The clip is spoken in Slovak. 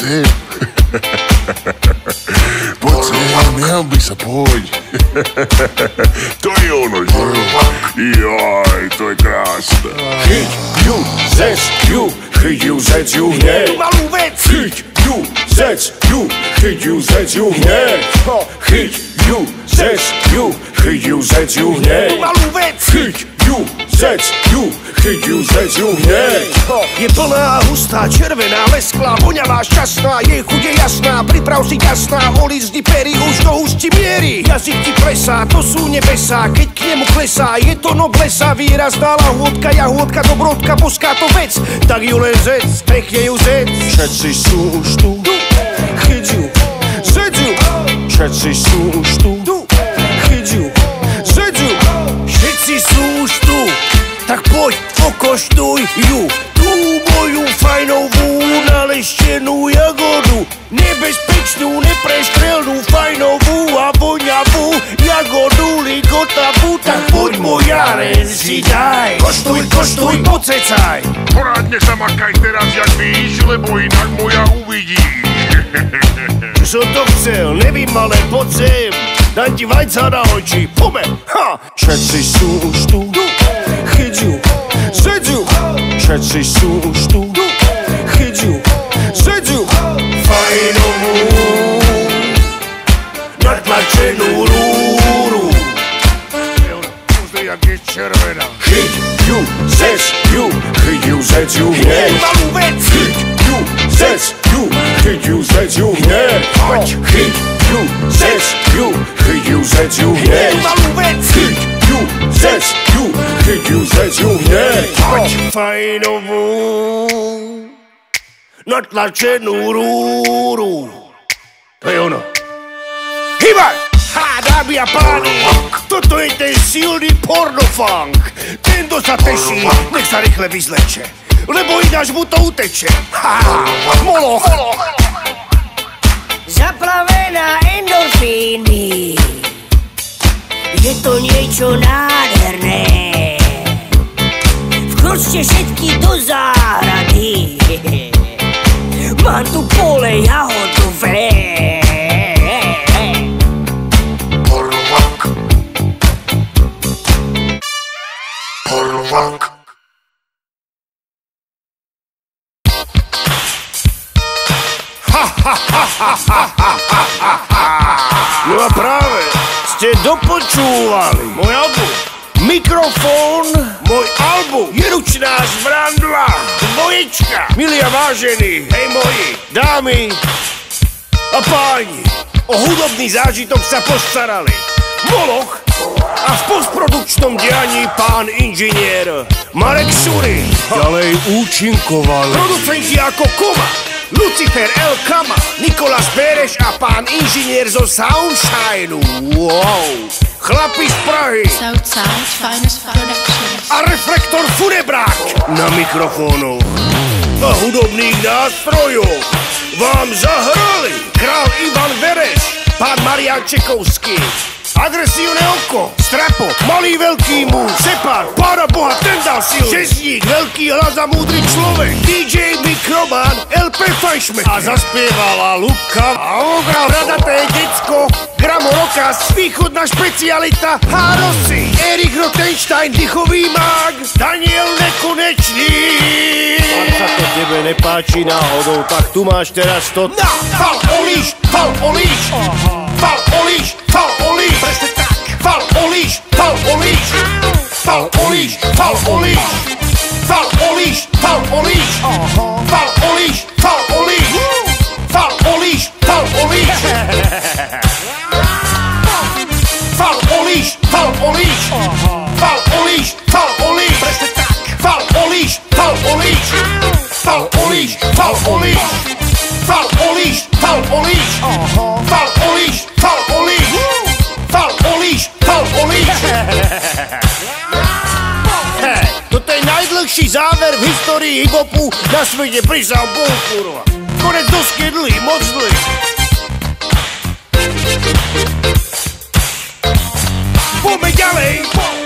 sem. Poď sem, nehambi sa, poď. To je ono, že? Jaj, to je krásne. Chyť ju, zec ju, chyť ju, zec ju hneď. Malú vec. Chyť ju, zec ju, chyť ju, zec ju hneď. Chyť ju, zec ju, chyť ju, zec ju hneď. Malú vec. Chyť ju, zec ju, chyť ju, zec ju hneď. Je plná, hustá, červená, lesklá, voňavá, šťastná, jej chuť je jasná, priprav si jasná, olízni pery, už do ústi mierí. Jazyk ti plesá, to sú nebesá, keď k nemu klesá, je to noblesa, výrazná lahôdka, jahôdka, dobrodka, boská to vec, tak ju len zec, pekne ju zec. Všetci sú už tu, Chyť ju, zec ju, všetci sú už tu, chyť ju, zec ju, všetci sú už tu, tak poď, okoštuj ju, tú moju fajnovú, naleštenú jagodu, nebezpečnú, neprestrelnú, fajnovú a voňavú jagodu, ligotavú, tak poď moja, len si daj. Koštuj, koštuj, pocecaj. Porádne sa makaj teraz, jak víš, lebo inak moja uvidíš. Čo to chcel, nevím, ale poď sem, dám ti vajca na oči, pome, ha! všetci sú už tu, Chyť ju, zec ju, všetci sú už tu, chyť ju, zec ju, fajnovú, natlačenú rúru. Jak je červená. chyť ju, zec ju, chyť ju, zec ju hneď. Malú vec. Chyť ju, zec ju, chyť ju, zec ju hneď. Chyť ju, zec ju, chyť ju, zec ju hneď. Malú vec. Chyť ju, zec ju, chyť ju, zec ju hneď. Fajnovú, natlačenú rúru. To je ono. Hýbaj! Ha, dámy a páni, toto je ten silný pornofunk. Ten, kto sa teší, nech sa rýchle vyzleče, lebo ináč mu to uteče. Ha, moloch. Zaplavená endorfíny, je to niečo nádherné. Vkročte všetky do záhrady, mám tu pole jahodové. Pornofunk. No a práve ste dopočúvali môj album. Mikrofón, môj album je ručná zbraň 2, dvoječka. Milí a vážení, hej moji, dámy a páni, o hudobný zážitok sa postarali Moloch a v postprodukčnom dianí pán inžinier Marek Šuri. Ďalej účinkovali Producenti ako Koma, Lucifer L. Kama, Nikolas Bereš a pán inžinier zo Soundshine. Wow! Chlapi z Prahy Southside Finest Productions. a Reflektor Furebrák na mikrofónu a hudobných nástrojoch vám zahrali král Ivan Vereš, pán Marián Čekovský, Agresívne oko, Strapo, Malý veľký múž, Separ, Pána Boha, ten dal silu, Žezník, Veľký hlas a múdry človek, DJ Mikroman, LP Fajšmek a zaspievala Lubka a ohral radaté decko, Gramo Rokas, východná špecialita, Hárosy, Erik Rottenstein, dychový mág, Daniel Nekonečný. Ak sa to tebe nepáči náhodou, tak tu máš teraz to. Na, fal olíš, fal olíš, fal olíš, fal olíš. Prečo tak? Fal olíš, fal olíš, fal olíš, fal olíš, fal olíš, fal olíš, fal olíš, fal olíš, fal olíš, fal olíš, fal olíš, fal olíš, fal olíš, fal olíš. Prečo tak? Fal olíš, fal olíš, fal olíš, fal olíš, fal olíš, fal olíš, fal olíš, fal olíš, fal olíš, fal olíš. Toto je najdlhší záver v histórii hip-hopu na svete, prísam Bohu, kurva. Konec dosť je dlhý, moc dlhý. Poďme ďalej.